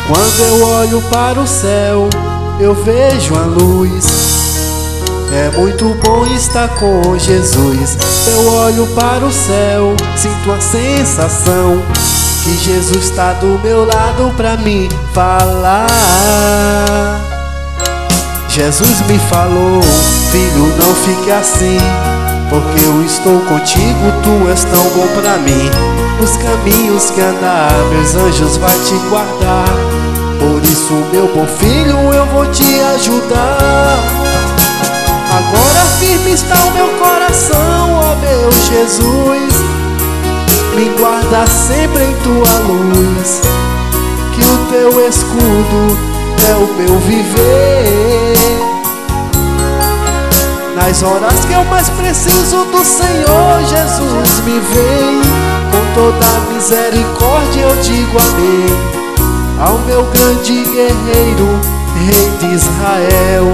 Quando eu olho para o céu, eu vejo a luz. É muito bom estar com Jesus. Eu olho para o céu, sinto a sensação que Jesus está do meu lado pra me falar. Jesus me falou: filho, não fique assim, porque eu estou contigo, tu és tão bom pra mim. Nos caminhos que andar, meus anjos vai te guardar. Por isso, meu bom filho, eu vou te ajudar. Agora firme está o meu coração, ó meu Jesus. Me guarda sempre em tua luz, que o teu escudo é o meu viver. Nas horas que eu mais preciso do Senhor, Jesus me vem. Com toda a misericórdia eu digo amém ao meu grande guerreiro, Rei de Israel.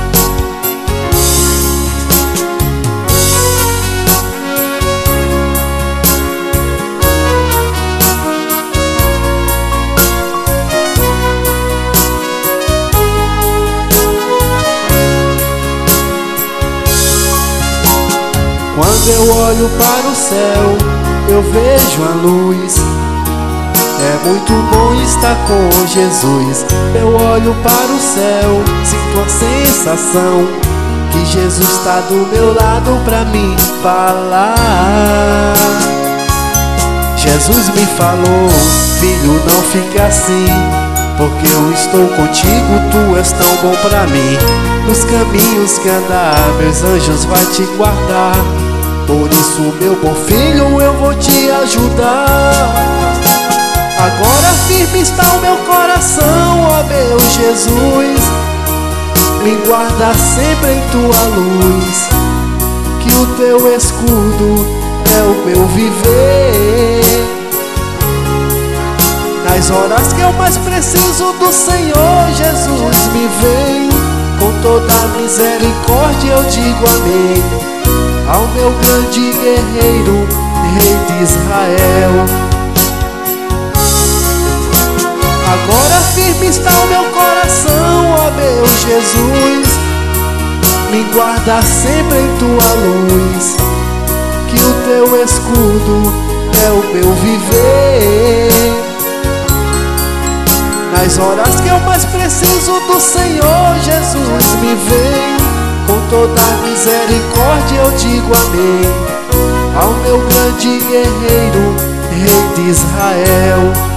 Quando eu olho para o céu, eu vejo a luz. É muito bom estar com Jesus. Eu olho para o céu, sinto a sensação que Jesus está do meu lado pra me falar. Jesus me falou: filho, não fique assim, porque eu estou contigo, tu és tão bom pra mim. Nos caminhos que andar, meus anjos vai te guardar. Por isso, meu bom filho, eu vou te ajudar. Agora firme está o meu coração, ó meu Jesus. Me guarda sempre em tua luz, que o teu escudo é o meu viver. Nas horas que eu mais preciso do Senhor, Jesus me vem. Com toda a misericórdia eu digo amém ao meu grande guerreiro, Rei de Israel. Agora firme está o meu coração, ó meu Jesus. Me guarda sempre em tua luz, que o teu escudo é o meu viver. Nas horas que eu mais preciso do Senhor, Jesus me vem. Com toda a misericórdia eu digo amém ao meu grande guerreiro, Rei de Israel.